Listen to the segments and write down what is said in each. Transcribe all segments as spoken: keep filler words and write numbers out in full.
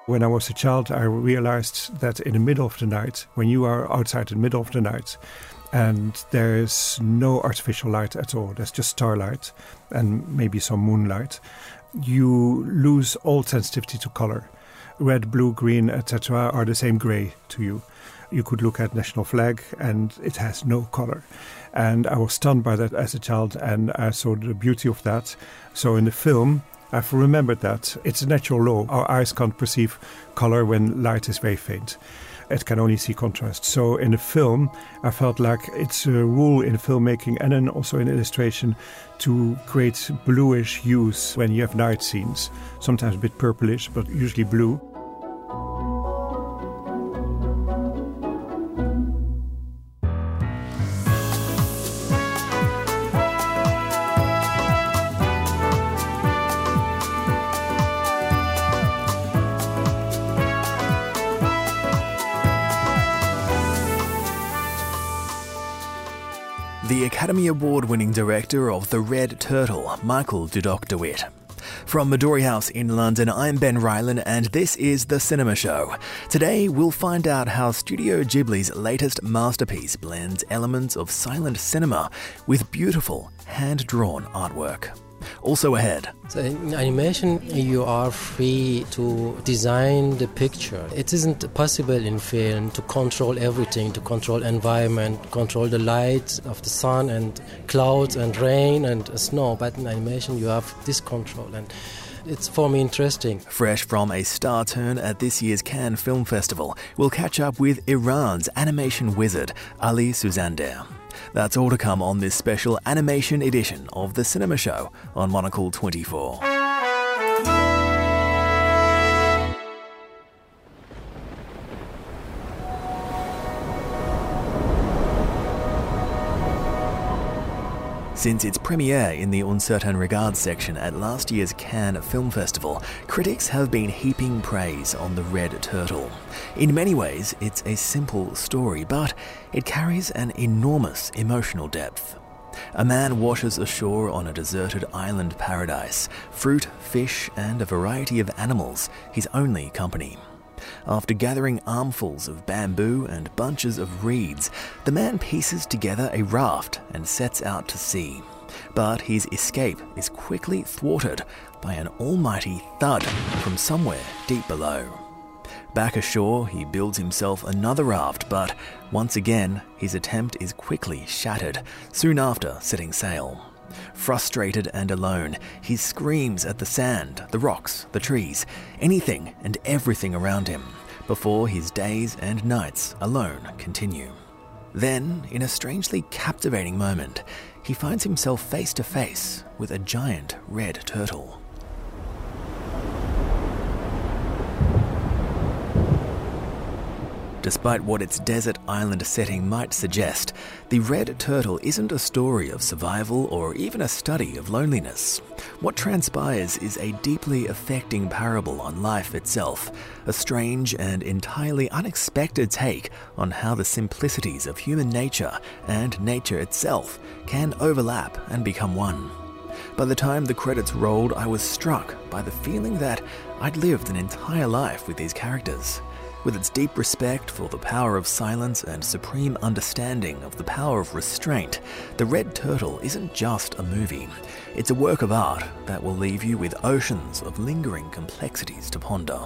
When I was a child, I realized that in the middle of the night, when you are outside in the middle of the night, and there is no artificial light at all, there's just starlight and maybe some moonlight, you lose all sensitivity to color. Red, blue, green, et cetera are the same gray to you. You could look at national flag and it has no color. And I was stunned by that as a child, and I saw the beauty of that. So in the film, I've remembered that it's a natural law. Our eyes can't perceive color when light is very faint. It can only see contrast. So in the film, I felt like it's a rule in filmmaking and then also in illustration to create bluish hues when you have night scenes. Sometimes a bit purplish, but usually blue. The Academy Award-winning director of The Red Turtle, Michael Dudok de Wit. From Midori House in London, I'm Ben Rylan and this is The Cinema Show. Today we'll find out how Studio Ghibli's latest masterpiece blends elements of silent cinema with beautiful, hand-drawn artwork. Also ahead. So in animation, you are free to design the picture. It isn't possible in film to control everything, to control environment, control the light of the sun and clouds and rain and snow. But in animation, you have this control, and it's for me interesting. Fresh from a star turn at this year's Cannes Film Festival, we'll catch up with Iran's animation wizard, Ali Suzander. That's all to come on this special animation edition of The Cinema Show on Monocle twenty-four. Since its premiere in the Un Certain Regard section at last year's Cannes Film Festival, critics have been heaping praise on The Red Turtle. In many ways, it's a simple story, but it carries an enormous emotional depth. A man washes ashore on a deserted island paradise, fruit, fish, and a variety of animals, his only company. After gathering armfuls of bamboo and bunches of reeds, the man pieces together a raft and sets out to sea. But his escape is quickly thwarted by an almighty thud from somewhere deep below. Back ashore, he builds himself another raft, but once again, his attempt is quickly shattered, soon after setting sail. Frustrated and alone, he screams at the sand, the rocks, the trees, anything and everything around him, before his days and nights alone continue. Then, in a strangely captivating moment, he finds himself face to face with a giant red turtle. Despite what its desert island setting might suggest, The Red Turtle isn't a story of survival or even a study of loneliness. What transpires is a deeply affecting parable on life itself, a strange and entirely unexpected take on how the simplicities of human nature and nature itself can overlap and become one. By the time the credits rolled, I was struck by the feeling that I'd lived an entire life with these characters. With its deep respect for the power of silence and supreme understanding of the power of restraint, The Red Turtle isn't just a movie. It's a work of art that will leave you with oceans of lingering complexities to ponder.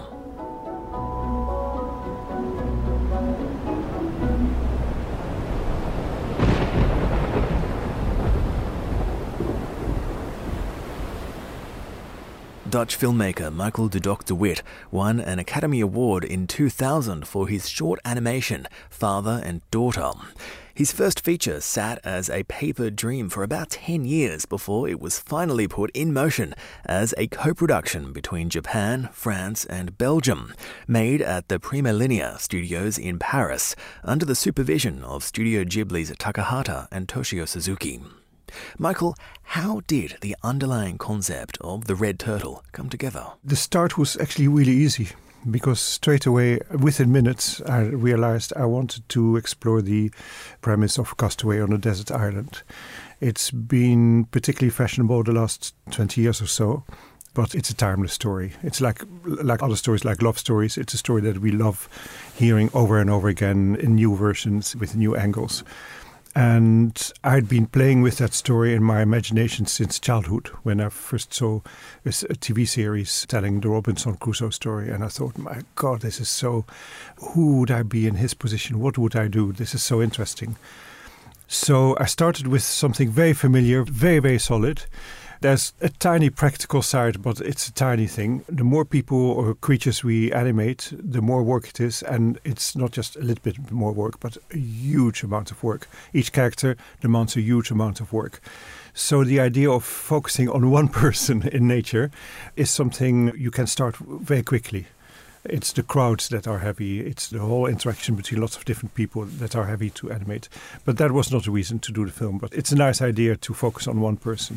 Dutch filmmaker Michael Dudok de Wit won an Academy Award in two thousand for his short animation, Father and Daughter. His first feature sat as a paper dream for about ten years before it was finally put in motion as a co-production between Japan, France and Belgium, made at the Prima Linea Studios in Paris, under the supervision of Studio Ghibli's Takahata and Toshio Suzuki. Michael, how did the underlying concept of The Red Turtle come together? The start was actually really easy, because straight away, within minutes, I realized I wanted to explore the premise of Castaway on a Desert Island. It's been particularly fashionable the last twenty years or so, but it's a timeless story. It's like like other stories, like love stories. It's a story that we love hearing over and over again in new versions with new angles. And I'd been playing with that story in my imagination since childhood, when I first saw a T V series telling the Robinson Crusoe story. And I thought, my God, this is so... Who would I be in his position? What would I do? This is so interesting. So I started with something very familiar, very, very solid. There's a tiny practical side, but it's a tiny thing. The more people or creatures we animate, the more work it is. And it's not just a little bit more work, but a huge amount of work. Each character demands a huge amount of work. So the idea of focusing on one person in nature is something you can start very quickly. It's the crowds that are heavy. It's the whole interaction between lots of different people that are heavy to animate. But that was not the reason to do the film. But it's a nice idea to focus on one person.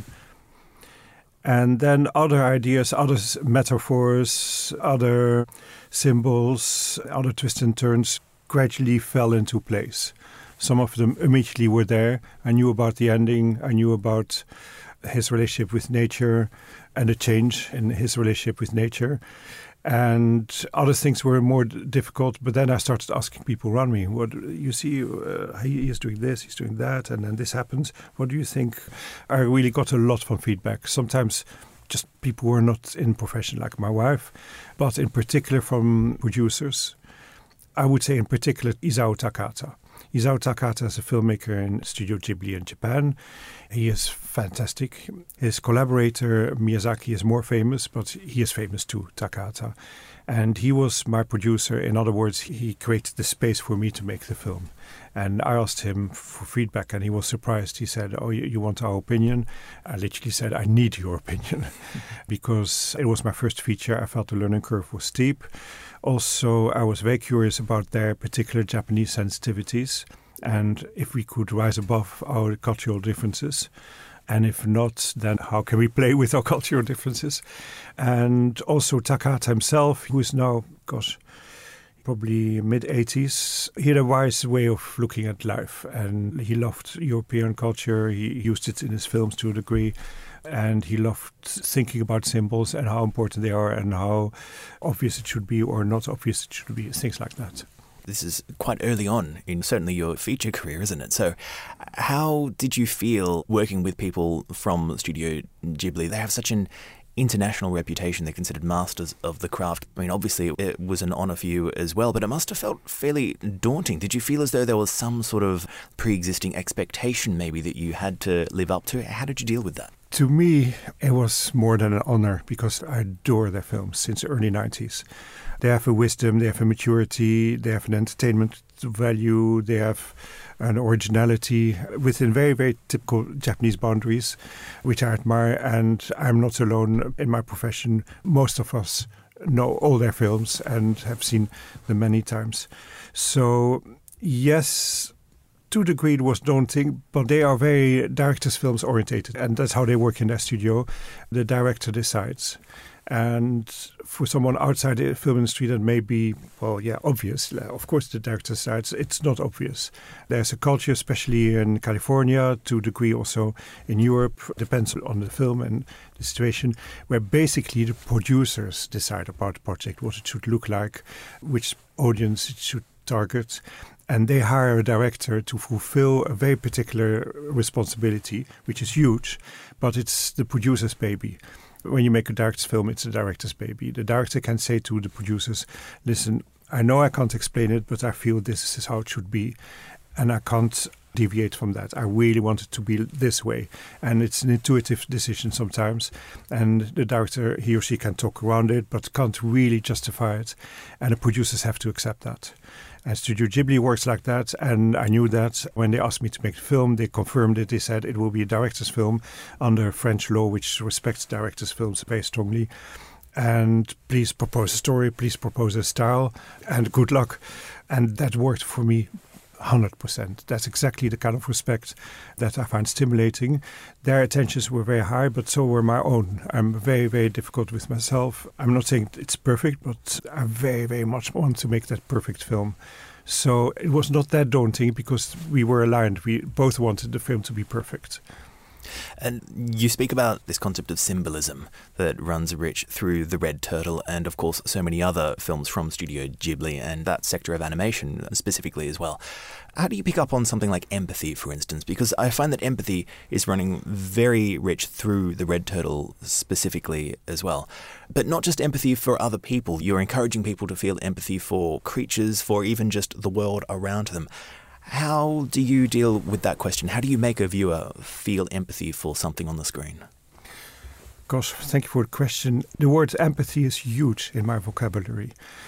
And then other ideas, other metaphors, other symbols, other twists and turns gradually fell into place. Some of them immediately were there. I knew about the ending. I knew about his relationship with nature and the change in his relationship with nature. And other things were more difficult. But then I started asking people around me, what you see, uh, he is doing this, he's doing that, and then this happens. What do you think? I really got a lot of feedback. Sometimes just people who are not in profession, like my wife, but in particular from producers. I would say in particular Isao Takahata. Isao Takahata is a filmmaker in Studio Ghibli in Japan. He is fantastic. His collaborator Miyazaki is more famous, but he is famous too, Takahata. And he was my producer. In other words, he created the space for me to make the film. And I asked him for feedback, and he was surprised. He said, oh, you want our opinion? I literally said, I need your opinion. Because it was my first feature. I felt the learning curve was steep. Also, I was very curious about their particular Japanese sensitivities and if we could rise above our cultural differences. And if not, then how can we play with our cultural differences? And also Takahata himself, who is now, gosh, probably mid-eighties, he had a wise way of looking at life. And he loved European culture. He used it in his films to a degree. And he loved thinking about symbols and how important they are and how obvious it should be or not obvious it should be, things like that. This is quite early on in certainly your feature career, isn't it? So how did you feel working with people from Studio Ghibli? They have such an international reputation. They're considered masters of the craft. I mean, obviously it was an honour for you as well, but it must have felt fairly daunting. Did you feel as though there was some sort of pre-existing expectation maybe that you had to live up to? How did you deal with that? To me, it was more than an honor because I adore their films since the early nineties. They have a wisdom, they have a maturity, they have an entertainment value, they have an originality within very, very typical Japanese boundaries, which I admire. And I'm not alone in my profession. Most of us know all their films and have seen them many times. So, yes, to a degree it was daunting, but they are very director's films orientated, and that's how they work in their studio. The director decides. And for someone outside the film industry that may be, well, yeah, obvious. Of course, the director decides. It's not obvious. There's a culture, especially in California, to a degree also in Europe, depends on the film and the situation, where basically the producers decide about the project, what it should look like, which audience it should target. And they hire a director to fulfill a very particular responsibility, which is huge, but it's the producer's baby. When you make a director's film, it's a director's baby. The director can say to the producers, listen, I know I can't explain it, but I feel this is how it should be. And I can't deviate from that. I really want it to be this way. And it's an intuitive decision sometimes. And the director, he or she can talk around it, but can't really justify it. And the producers have to accept that. And Studio Ghibli works like that, and I knew that when they asked me to make the film, they confirmed it. They said it will be a director's film under French law, which respects director's films very strongly. And please propose a story, please propose a style, and good luck. And that worked for me one hundred percent. That's exactly the kind of respect that I find stimulating. Their attentions were very high, but so were my own. I'm very, very difficult with myself. I'm not saying it's perfect, but I very, very much want to make that perfect film. So it was not that daunting because we were aligned. We both wanted the film to be perfect. And you speak about this concept of symbolism that runs rich through The Red Turtle and, of course, so many other films from Studio Ghibli and that sector of animation specifically as well. How do you pick up on something like empathy, for instance? Because I find that empathy is running very rich through The Red Turtle specifically as well. But not just empathy for other people. You're encouraging people to feel empathy for creatures, for even just the world around them. How do you deal with that question? How do you make a viewer feel empathy for something on the screen? Gosh, thank you for the question. The word empathy is huge in my vocabulary.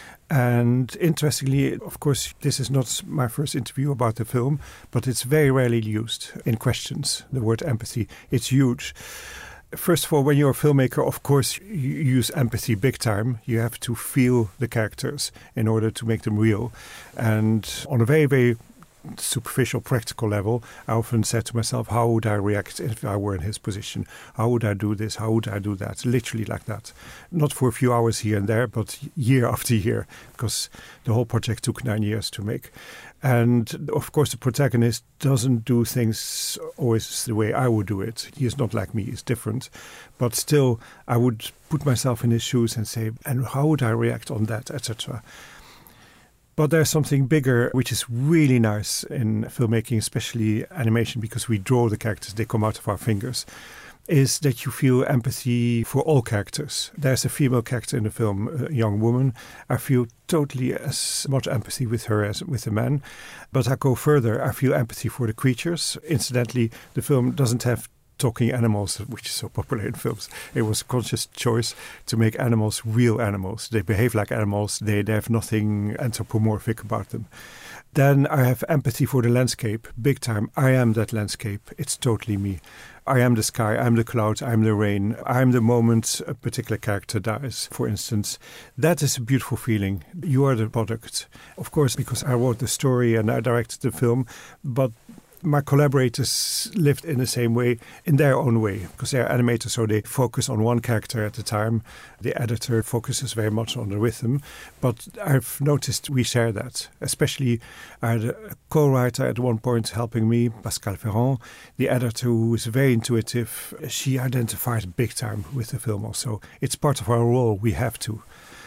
And interestingly, of course, this is not my first interview about the film, but it's very rarely used in questions, the word empathy. It's huge. First of all, when you're a filmmaker, of course, you use empathy big time. You have to feel the characters in order to make them real. And on a very, very superficial, practical level, I often said to myself, how would I react if I were in his position? How would I do this? How would I do that? Literally like that. Not for a few hours here and there, but year after year, because the whole project took nine years to make. And of course, the protagonist doesn't do things always the way I would do it. He is not like me, he's different. But still, I would put myself in his shoes and say, and how would I react on that, et cetera. But there's something bigger, which is really nice in filmmaking, especially animation, because we draw the characters, they come out of our fingers, is that you feel empathy for all characters. There's a female character in the film, a young woman. I feel totally as much empathy with her as with the man. But I go further. I feel empathy for the creatures. Incidentally, the film doesn't have talking animals, which is so popular in films. It was a conscious choice to make animals real animals. They behave like animals. They, they have nothing anthropomorphic about them. Then I have empathy for the landscape, big time. I am that landscape. It's totally me. I am the sky, I'm the clouds, I'm the rain, I'm the moment a particular character dies, for instance. That is a beautiful feeling. You are the product. Of course, because I wrote the story and I directed the film, but my collaborators lived in the same way, in their own way, because they're animators, so they focus on one character at a time. The editor focuses very much on the rhythm, but I've noticed we share that. Especially, I had a co-writer at one point helping me, Pascal Ferrand, the editor, who is very intuitive. She identified big time with the film also. It's part of our role, we have to.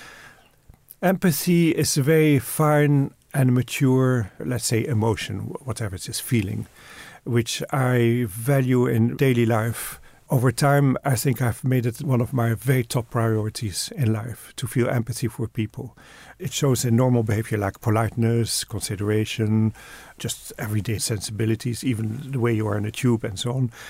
Empathy is a very fine and mature, let's say, emotion, whatever it is, feeling, which I value in daily life. Over time, I think I've made it one of my very top priorities in life, to feel empathy for people. It shows in normal behavior like politeness, consideration, just everyday sensibilities, even the way you are in a tube and so on.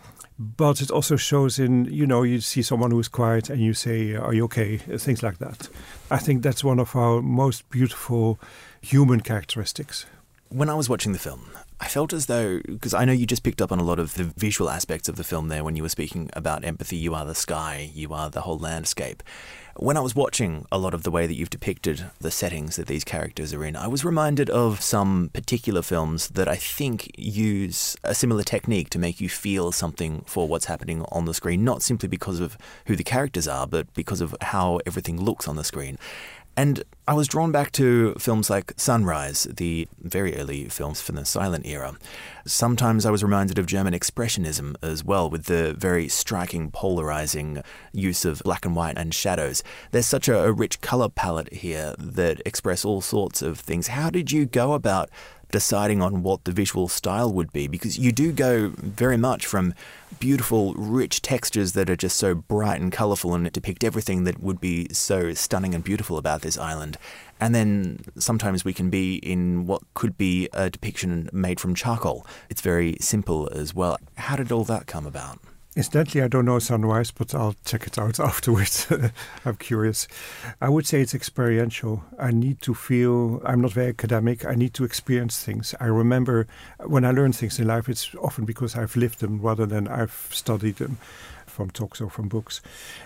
But it also shows in, you know, you see someone who is quiet and you say, are you okay? Things like that. I think that's one of our most beautiful human characteristics. When I was watching the film, I felt as though, because I know you just picked up on a lot of the visual aspects of the film there when you were speaking about empathy. You are the sky, you are the whole landscape. When I was watching a lot of the way that you've depicted the settings that these characters are in, I was reminded of some particular films that I think use a similar technique to make you feel something for what's happening on the screen, not simply because of who the characters are, but because of how everything looks on the screen. And I was drawn back to films like Sunrise, the very early films from the silent era. Sometimes I was reminded of German Expressionism as well, with the very striking, polarizing use of black and white and shadows. There's such a, a rich color palette here that express all sorts of things. How did you go about deciding on what the visual style would be? Because you do go very much from beautiful, rich textures that are just so bright and colourful and depict everything that would be so stunning and beautiful about this island. And then sometimes we can be in what could be a depiction made from charcoal. It's very simple as well. How did all that come about? Incidentally, I don't know Sunrise, but I'll check it out afterwards. I'm curious. I would say it's experiential. I need to feel, I'm not very academic, I need to experience things. I remember when I learn things in life, it's often because I've lived them rather than I've studied them from talks or from books.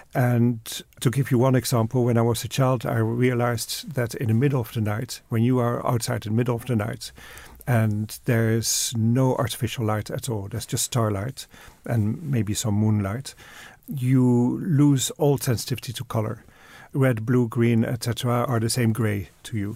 And to give you one example, when I was a child, I realized that in the middle of the night, when you are outside in the middle of the night, and there's no artificial light at all. There's just starlight and maybe some moonlight. You lose all sensitivity to color. Red, blue, green, et cetera are the same gray to you.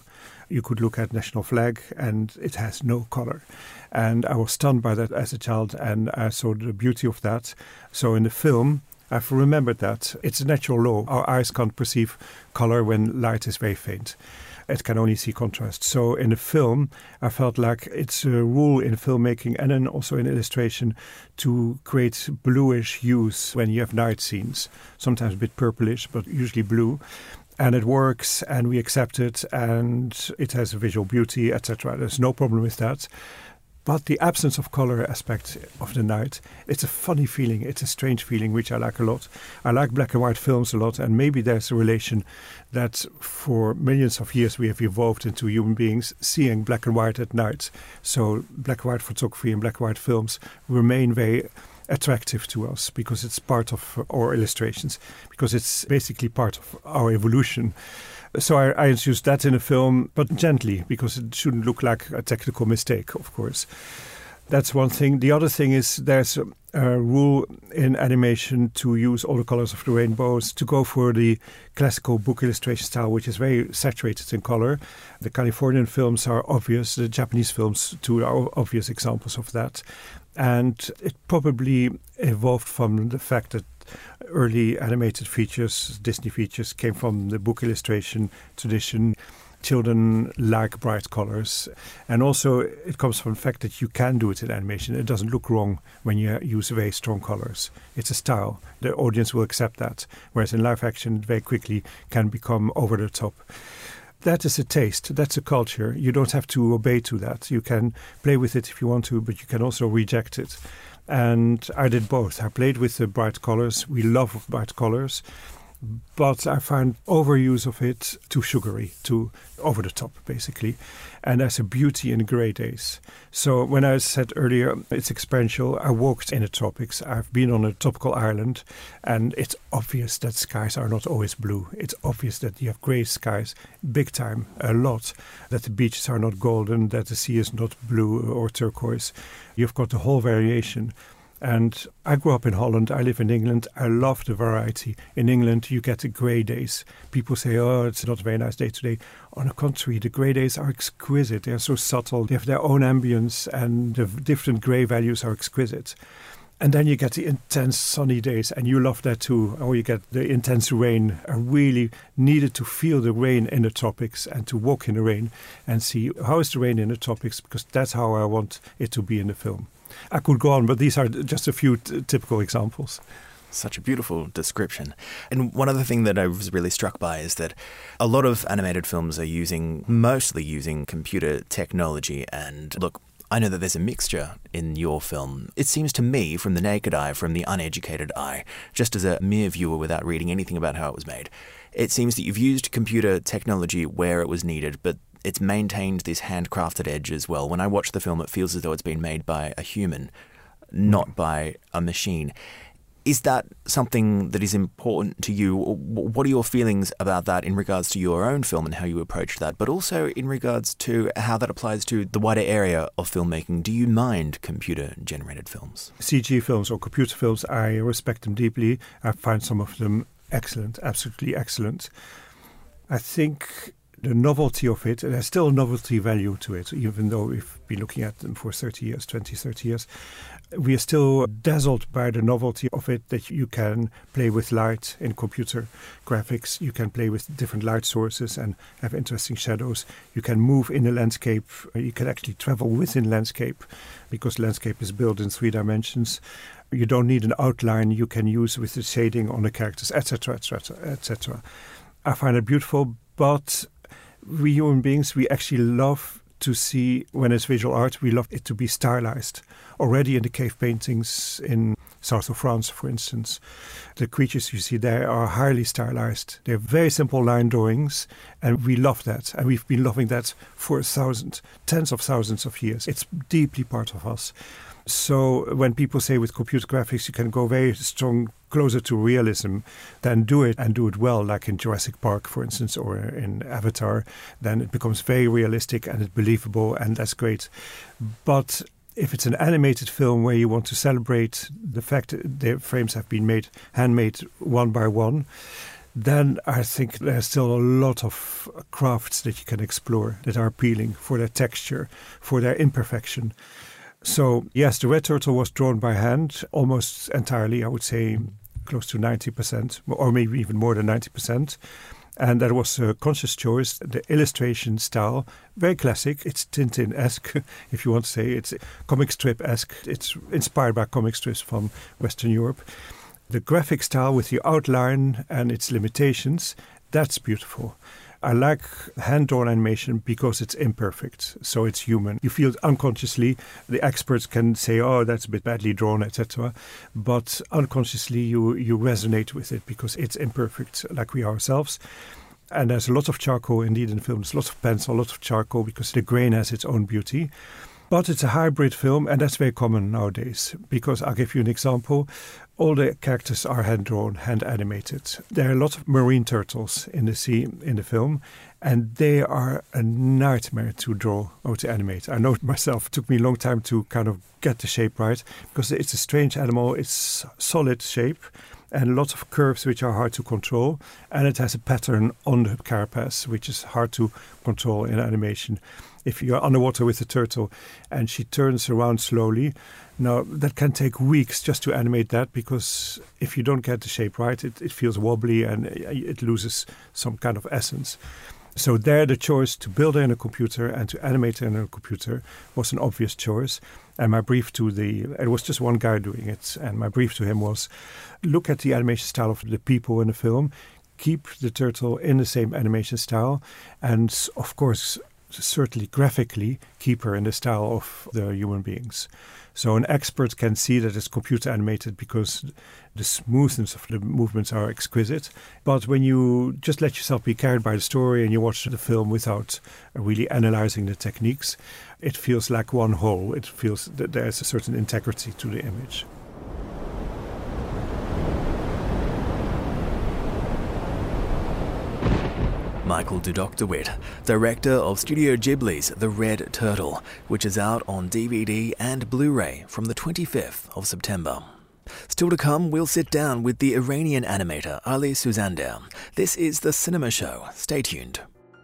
You could look at National Flag and it has no color. And I was stunned by that as a child, and I saw the beauty of that. So in the film, I've remembered that it's a natural law. Our eyes can't perceive color when light is very faint. It can only see contrast. So in the film, I felt like it's a rule in filmmaking and then also in illustration to create bluish hues when you have night scenes, sometimes a bit purplish, but usually blue. And it works, and we accept it, and it has a visual beauty, et cetera. There's no problem with that. But the absence of color aspect of the night, it's a funny feeling. It's a strange feeling, which I like a lot. I like black and white films a lot, and maybe there's a relation that for millions of years we have evolved into human beings seeing black and white at night. So black and white photography and black and white films remain very attractive to us because it's part of our illustrations, because it's basically part of our evolution. So I, I introduced that in a film, but gently, because it shouldn't look like a technical mistake, of course. That's one thing. The other thing is there's a, a rule in animation to use all the colors of the rainbows, to go for the classical book illustration style, which is very saturated in color. The Californian films are obvious. The Japanese films, too, are obvious examples of that. And it probably evolved from the fact that early animated features, Disney features, came from the book illustration tradition. Children like bright colors. And also it comes from the fact that you can do it in animation. It doesn't look wrong when you use very strong colors. It's a style. The audience will accept that. Whereas in live action, it very quickly can become over the top. That is a taste. That's a culture. You don't have to obey to that. You can play with it if you want to, but you can also reject it. And I did both. I played with the bright colors. We love bright colors. But I find overuse of it too sugary, too over the top, basically. And there's a beauty in grey days. So when I said earlier it's experiential, I walked in the tropics. I've been on a tropical island, and it's obvious that skies are not always blue. It's obvious that you have grey skies, big time, a lot. That the beaches are not golden, that the sea is not blue or turquoise. You've got the whole variation. And I grew up in Holland. I live in England. I love the variety. In England, you get the grey days. People say, oh, it's not a very nice day today. On the contrary, the grey days are exquisite. They are so subtle. They have their own ambience, and the different grey values are exquisite. And then you get the intense sunny days, and you love that too. Or you get the intense rain. I really needed to feel the rain in the tropics and to walk in the rain and see how is the rain in the tropics, because that's how I want it to be in the film. I could go on, but these are just a few t- typical examples. Such a beautiful description. And one other thing that I was really struck by is that a lot of animated films are using, mostly using computer technology. And look, I know that there's a mixture in your film. It seems to me, from the naked eye, from the uneducated eye, just as a mere viewer without reading anything about how it was made, it seems that you've used computer technology where it was needed, but it's maintained this handcrafted edge as well. When I watch the film, it feels as though it's been made by a human, not by a machine. Is that something that is important to you? What are your feelings about that in regards to your own film and how you approach that, but also in regards to how that applies to the wider area of filmmaking? Do you mind computer-generated films? C G films or computer films, I respect them deeply. I find some of them excellent, absolutely excellent. I think the novelty of it, there's still a novelty value to it, even though we've been looking at them for thirty years, twenty, thirty years. We are still dazzled by the novelty of it, that you can play with light in computer graphics. You can play with different light sources and have interesting shadows. You can move in the landscape. You can actually travel within landscape because landscape is built in three dimensions. You don't need an outline. You can use with the shading on the characters, et cetera, et cetera, et cetera. I find it beautiful, but we human beings, we actually love to see, when it's visual art, we love it to be stylized. Already in the cave paintings in south of France, for instance, the creatures you see there are highly stylized. They're very simple line drawings, and we love that. And we've been loving that for a thousand, tens of thousands of years. It's deeply part of us. So when people say with computer graphics you can go very strong, closer to realism, then do it and do it well, like in Jurassic Park, for instance, or in Avatar, then it becomes very realistic and it's believable, and that's great. But if it's an animated film where you want to celebrate the fact that the frames have been made, handmade one by one, then I think there's still a lot of crafts that you can explore that are appealing for their texture, for their imperfection. So, yes, the red turtle was drawn by hand almost entirely, I would say close to ninety percent, or maybe even more than ninety percent. And that was a conscious choice. The illustration style, very classic. It's Tintin-esque, if you want to say. It's comic strip-esque. It's inspired by comic strips from Western Europe. The graphic style with the outline and its limitations, that's beautiful. I like hand-drawn animation because it's imperfect, so it's human. You feel it unconsciously. The experts can say, oh, that's a bit badly drawn, et cetera. But unconsciously you, you resonate with it because it's imperfect, like we are ourselves. And there's a lot of charcoal indeed in the film. There's a lot of pencil, a lot of charcoal because the grain has its own beauty. But it's a hybrid film, and that's very common nowadays. Because I'll give you an example. All the characters are hand-drawn, hand-animated. There are a lot of marine turtles in the sea in the film, and they are a nightmare to draw or to animate. I know it myself. It took me a long time to kind of get the shape right, because it's a strange animal. It's solid shape and lots of curves which are hard to control. And it has a pattern on the carapace, which is hard to control in animation. If you're underwater with a turtle and she turns around slowly, now that can take weeks just to animate that, because if you don't get the shape right, it, it feels wobbly and it loses some kind of essence. So there the choice to build it in a computer and to animate it in a computer was an obvious choice. And my brief to the, it was just one guy doing it, and my brief to him was, look at the animation style of the people in the film, keep the turtle in the same animation style, and of course, certainly graphically keep her in the style of the human beings. So an expert can see that it's computer animated because the smoothness of the movements are exquisite. But when you just let yourself be carried by the story and you watch the film without really analyzing the techniques, it feels like one whole. It feels that there's a certain integrity to the image. Michael Dudok de Wit, director of Studio Ghibli's The Red Turtle, which is out on D V D and Blu-ray from the twenty-fifth of September. Still to come, we'll sit down with the Iranian animator Ali Suzander. This is The Cinema Show. Stay tuned.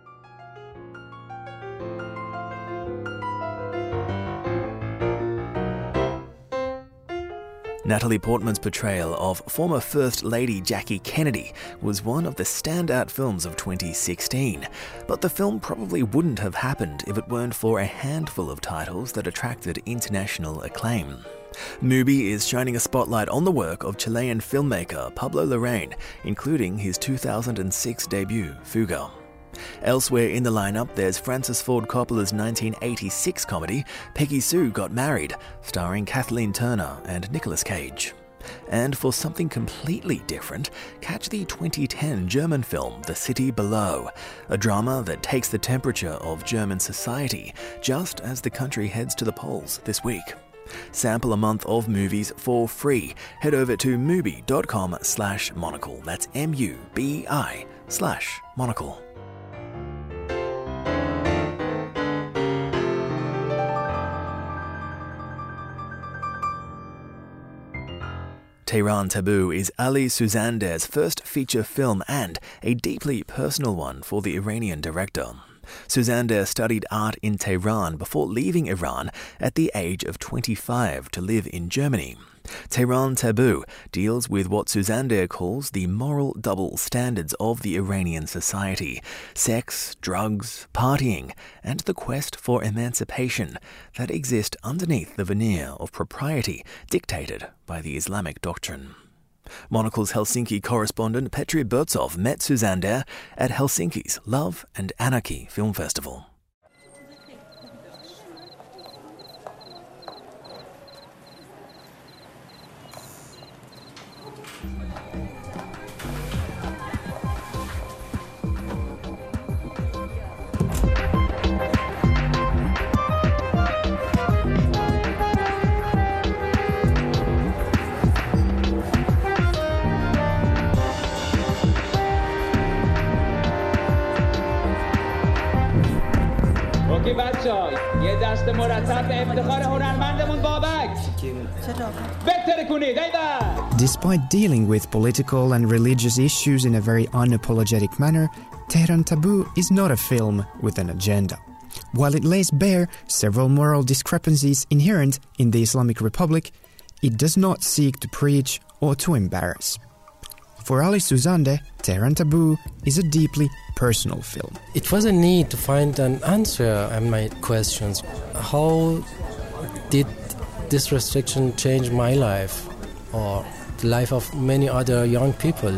Natalie Portman's portrayal of former First Lady Jackie Kennedy was one of the standout films of twenty sixteen, but the film probably wouldn't have happened if it weren't for a handful of titles that attracted international acclaim. Mubi is shining a spotlight on the work of Chilean filmmaker Pablo Larraín, including his two thousand six debut, Fuga. Elsewhere in the lineup, there's Francis Ford Coppola's nineteen eighty-six comedy Peggy Sue Got Married, starring Kathleen Turner and Nicolas Cage. And for something completely different, catch the twenty ten German film The City Below, a drama that takes the temperature of German society just as the country heads to the polls this week. Sample a month of movies for free. Head over to mubi.com slash monocle. That's M-U-B-I slash monocle. Tehran Taboo is Ali Suzander's first feature film and a deeply personal one for the Iranian director. Suzander studied art in Tehran before leaving Iran at the age of twenty-five to live in Germany. Tehran Taboo deals with what Suzander calls the moral double standards of the Iranian society: sex, drugs, partying, and the quest for emancipation that exist underneath the veneer of propriety dictated by the Islamic doctrine. Monocle's Helsinki correspondent Petri Burtsov met Suzander at Helsinki's Love and Anarchy Film Festival. Despite dealing with political and religious issues in a very unapologetic manner, Tehran Taboo is not a film with an agenda. While it lays bare several moral discrepancies inherent in the Islamic Republic, it does not seek to preach or to embarrass. For Ali Suzande, Tehran Taboo is a deeply personal film. It was a need to find an answer on my questions. How did this restriction change my life or the life of many other young people?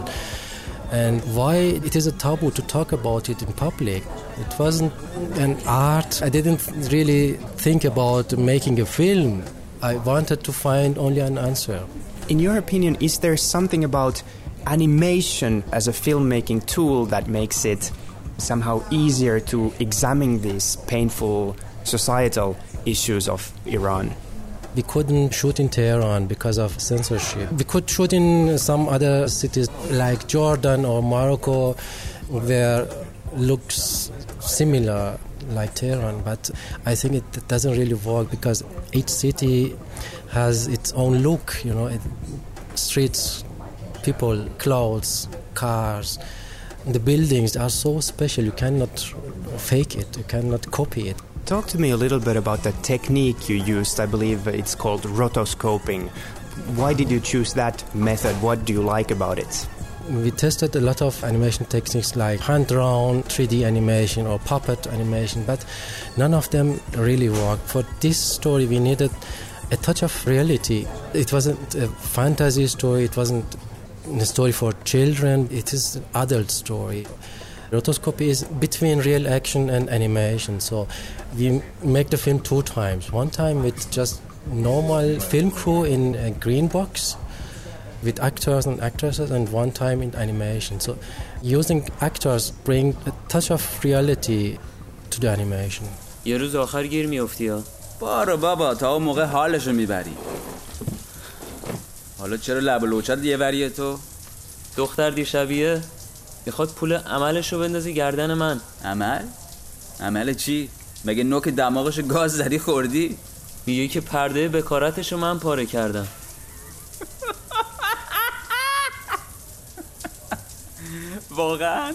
And why it is a taboo to talk about it in public? It wasn't an art. I didn't really think about making a film. I wanted to find only an answer. In your opinion, is there something about animation as a filmmaking tool that makes it somehow easier to examine these painful societal issues of Iran? We couldn't shoot in Tehran because of censorship. We could shoot in some other cities like Jordan or Morocco where looks similar like Tehran, but I think it doesn't really work because each city has its own look, you know, it, streets, people, clothes, cars. The buildings are so special, you cannot fake it, you cannot copy it. Talk to me a little bit about the technique you used. I believe it's called rotoscoping. Why did you choose that method? What do you like about it? We tested a lot of animation techniques like hand-drawn three D animation or puppet animation, but none of them really worked. For this story, we needed a touch of reality. It wasn't a fantasy story, it wasn't a story for children, it is an adult story. Rotoscopy is between real action and animation, so we make the film two times. One time with just normal film crew in a green box with actors and actresses, and one time in animation. So using actors bring a touch of reality to the animation. یه روز آخر گیر میافتی ها. بارو بابا تا اون موقع حالشو میبری. حالا چرا لب لوچت یه وریه تو؟ دختر دیشبیه میخواد پول عملشو بندازی گردن من. عمل؟ عمل چی؟ مگه نوک دماغشو گاز زدی خوردی؟ میگه که پرده بکارتشو من پاره کردم. واقعا؟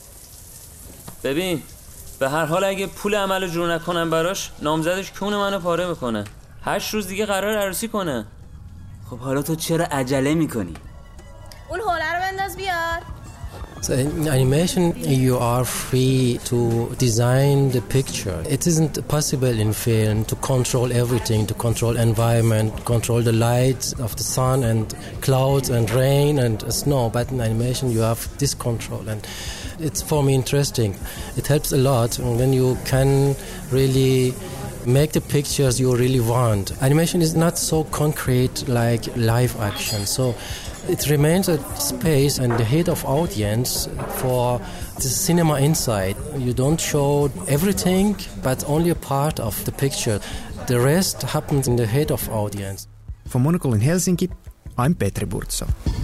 ببین به هر حال اگه پول عملو جور نکنم براش، نامزدش کون منو پاره میکنه. هشت روز دیگه قرار عروسی کنه. خب حالا تو چرا عجله میکنی؟ اون حوله رو بنداز بیار. So in animation, you are free to design the picture. It isn't possible in film to control everything, to control environment, control the light of the sun and clouds and rain and snow. But in animation, you have this control, and it's for me interesting. It helps a lot when you can really make the pictures you really want. Animation is not so concrete like live action, so it remains a space and the head of audience for the cinema inside. You don't show everything, but only a part of the picture. The rest happens in the head of audience. For Monocle in Helsinki, I'm Petri Burtso.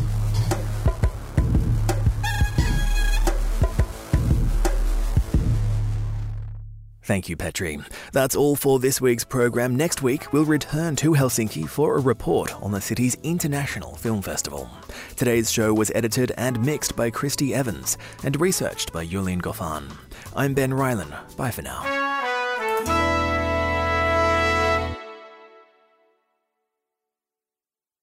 Thank you, Petri. That's all for this week's program. Next week, we'll return to Helsinki for a report on the city's International Film Festival. Today's show was edited and mixed by Christy Evans and researched by Yulien Goffin. I'm Ben Rylan. Bye for now.